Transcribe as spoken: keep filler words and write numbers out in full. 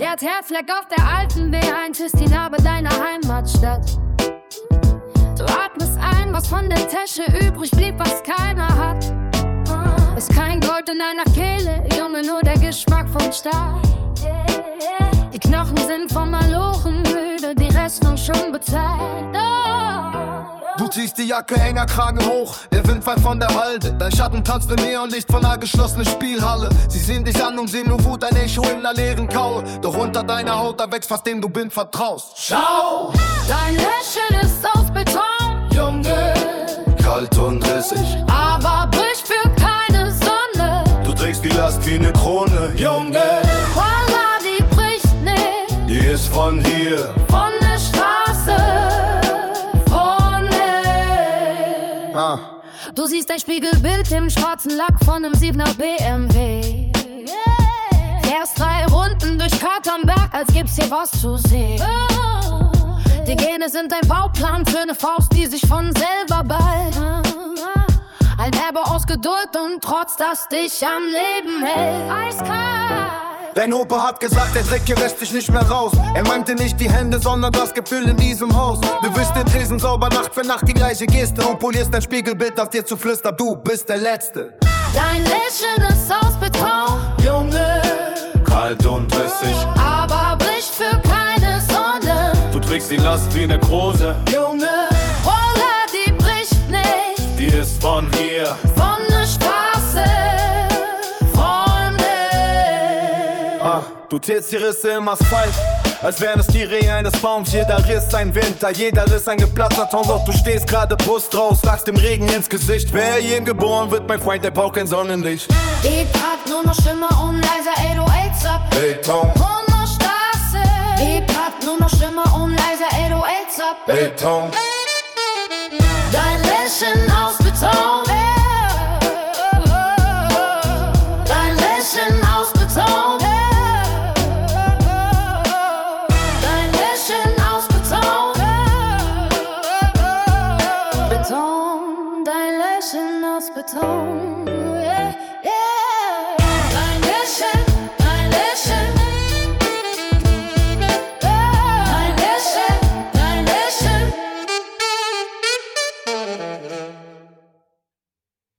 Der Teerfleck auf der alten B eins ist die Narbe deiner Heimatstadt. Du atmest ein, was von der Tasche übrig blieb, was keiner hat. Ist kein Gold in deiner Kehle, Junge, nur der Geschmack vom Stahl. Die Knochen sind vom Malochen müde, die Rechnung schon bezahlt. Oh. Du ziehst die Jacke enger, Kragen hoch, der Wind weicht von der Halde. Dein Schatten tanzt im Neonlicht von einer geschlossenen Spielhalle. Sie sehen dich an und sehen nur Wut, ein Echo in der leeren Kaue. Doch unter deiner Haut, da wächst, was dem du blind vertraust. Schau! Dein Lächeln ist aus Beton, Junge, kalt und rissig, aber bricht für keine Sonne. du trägst die Last wie ne Krone, Junge. Voila, die bricht nicht, Die ist von hier, von der Straße, von hier. ah. Du siehst dein Spiegelbild im schwarzen Lack von nem siebener B M W. Fährst drei Runden durch Katernberg, als gibt's hier was zu sehen. Die Gene sind ein Bauplan für ne Faust, die sich von selber ballt. Ein Erbe aus Geduld und Trotz, das dich am Leben hält. Eiskalt. Dein Opa hat gesagt, der Dreck hier lässt dich nicht mehr raus. Er meinte nicht die Hände, sondern das Gefühl in diesem Haus. Du wischst den Tresen sauber Nacht für Nacht, die gleiche Geste. Und polierst dein Spiegelbild, das dir zu flüstern, du bist der Letzte. Dein Lächeln ist aus Beton, Junge, kalt und rissig, aber bricht für keine Sonne. du trägst die Last wie ne Krone, Junge. Roller, die bricht nicht, Die ist von hier, von der Straße, von der. ah. Du zählst die Risse im Asphalt, als wären es die Rehe eines Baums. Jeder Riss ein Winter, jeder Riss ein geplatzter Ton. Doch du stehst gerade Brust raus, lachst dem Regen ins Gesicht. Wer je geboren wird, mein Freund, der braucht kein Sonnenlicht. Beat hat nur noch Schimmer und leiser acht null acht ab. Hey Tom, Von der Straße. Beat hat nur noch Schimmer und leiser acht null acht ab. hey Tom.